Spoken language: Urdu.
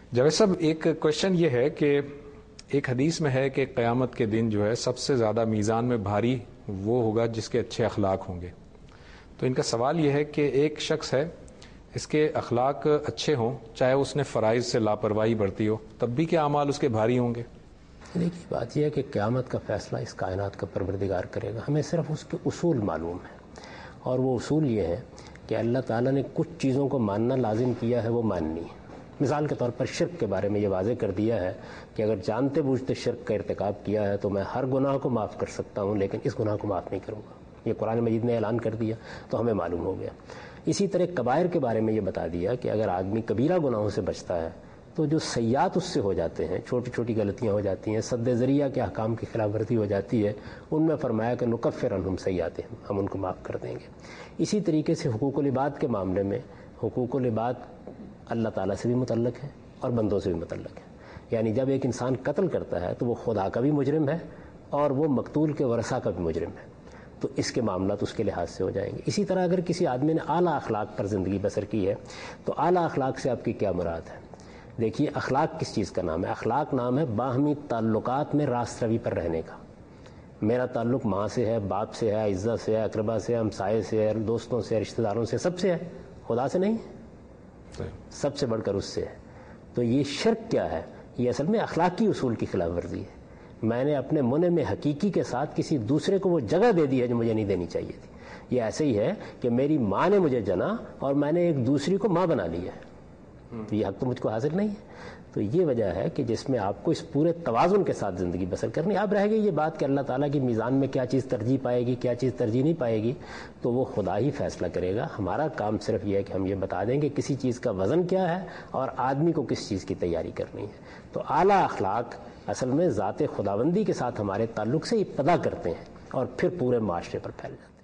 جاوید صاحب، ایک کوشچن یہ ہے کہ ایک حدیث میں ہے کہ قیامت کے دن جو ہے سب سے زیادہ میزان میں بھاری وہ ہوگا جس کے اچھے اخلاق ہوں گے. تو ان کا سوال یہ ہے کہ ایک شخص ہے، اس کے اخلاق اچھے ہوں، چاہے اس نے فرائض سے لاپرواہی برتی ہو، تب بھی کیا اعمال اس کے بھاری ہوں گے؟ دیکھیے، بات یہ ہے کہ قیامت کا فیصلہ اس کائنات کا پروردگار کرے گا. ہمیں صرف اس کے اصول معلوم ہیں، اور وہ اصول یہ ہے کہ اللہ تعالیٰ نے کچھ چیزوں کو ماننا لازم کیا ہے، وہ ماننی ہے. مثال کے طور پر شرک کے بارے میں یہ واضح کر دیا ہے کہ اگر جانتے بوجھتے شرک کا ارتکاب کیا ہے تو میں ہر گناہ کو معاف کر سکتا ہوں، لیکن اس گناہ کو معاف نہیں کروں گا. یہ قرآن مجید نے اعلان کر دیا تو ہمیں معلوم ہو گیا. اسی طرح کبائر کے بارے میں یہ بتا دیا کہ اگر آدمی کبیرہ گناہوں سے بچتا ہے تو جو سیئات اس سے ہو جاتے ہیں، چھوٹی چھوٹی غلطیاں ہو جاتی ہیں، سد ذریعہ کے احکام کی خلاف ورزی ہو جاتی ہے، ان میں فرمایا کہ نکفر عنہم سیئاتہم، ہم ان کو معاف کر دیں گے. اسی طریقے سے حقوق العباد کے معاملے میں حقوق العباد اللہ تعالیٰ سے بھی متعلق ہے اور بندوں سے بھی متعلق ہے. یعنی جب ایک انسان قتل کرتا ہے تو وہ خدا کا بھی مجرم ہے اور وہ مقتول کے ورثہ کا بھی مجرم ہے، تو اس کے معاملات اس کے لحاظ سے ہو جائیں گے. اسی طرح اگر کسی آدمی نے اعلیٰ اخلاق پر زندگی بسر کی ہے تو اعلیٰ اخلاق سے آپ کی کیا مراد ہے؟ دیکھیے، اخلاق کس چیز کا نام ہے؟ اخلاق نام ہے باہمی تعلقات میں راست روی پر رہنے کا. میرا تعلق ماں سے ہے، باپ سے ہے، عزت سے ہے، اقربا سے ہے، ہمسائے سے ہے، دوستوں سے، رشتہ داروں سے، سب سے ہے، خدا سے نہیں ہے، سب سے بڑھ کر اس سے ہے. تو یہ شرک کیا ہے؟ یہ اصل میں اخلاقی اصول کی خلاف ورزی ہے. میں نے اپنے منع میں حقیقی کے ساتھ کسی دوسرے کو وہ جگہ دے دی ہے جو مجھے نہیں دینی چاہیے تھی. یہ ایسے ہی ہے کہ میری ماں نے مجھے جنا اور میں نے ایک دوسری کو ماں بنا لی ہے، تو یہ حق تو مجھ کو حاصل نہیں ہے. تو یہ وجہ ہے کہ جس میں آپ کو اس پورے توازن کے ساتھ زندگی بسر کرنی. اب رہ گئی یہ بات کہ اللہ تعالیٰ کی میزان میں کیا چیز ترجیح پائے گی، کیا چیز ترجیح نہیں پائے گی، تو وہ خدا ہی فیصلہ کرے گا. ہمارا کام صرف یہ ہے کہ ہم یہ بتا دیں کہ کسی چیز کا وزن کیا ہے اور آدمی کو کس چیز کی تیاری کرنی ہے. تو اعلیٰ اخلاق اصل میں ذات خداوندی کے ساتھ ہمارے تعلق سے ابتدا کرتے ہیں اور پھر پورے معاشرے پر پھیل جاتے ہیں.